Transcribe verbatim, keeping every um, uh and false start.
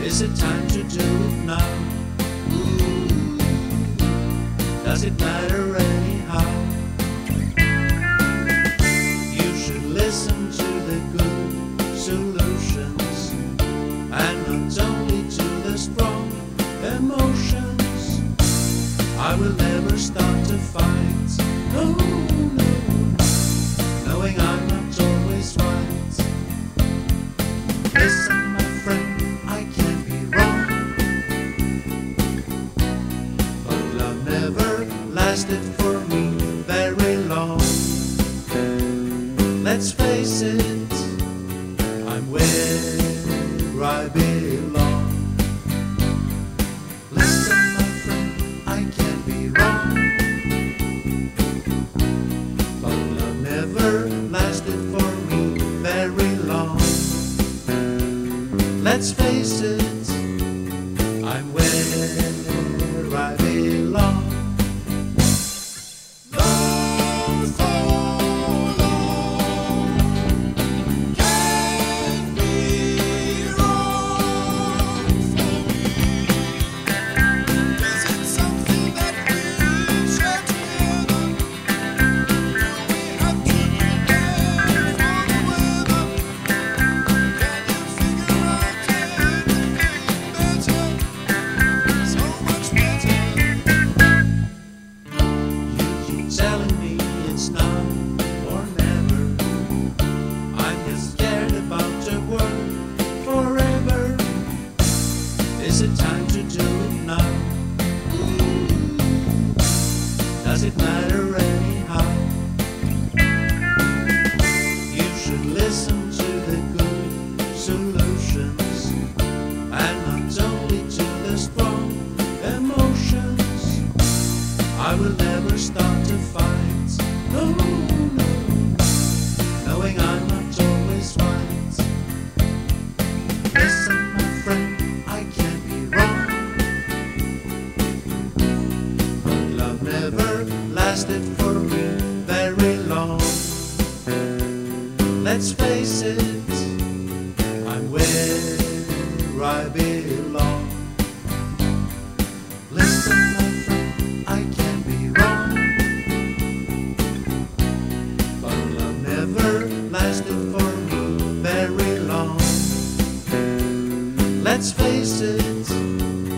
Is it time to do it now? Ooh, does it matter anyhow? You should listen to the good solutions and not only to the strong emotions. I will never start a fight, no, no, knowing I'm not always right. Listen, my friend, I can't be wrong, but love never lasted for me very long. Let's face it, I'm where I belong. Listen, my friend, I can't be wrong, but love never lasted for me very long. Let's face it, I'm where I belong. Love so long can't be wrong for me. Is it something that we share together? Do we have to prepare for the weather? Can you figure out anything better? So much better. You keep telling me it's now or never. I'm just scared about the word forever. Is it time to do it now? Ooh, does it matter anyhow? You should listen to the good solutions and not only to the strong emotions. I will never start a fight, no, no, knowing I'm not always right. Listen, my friend, I can't be wrong, but love never lasted for me very long. Let's face it, I'm where I belong. Listen, my friend, I can't be wrong, but love never lasted for me very long. Let's face it,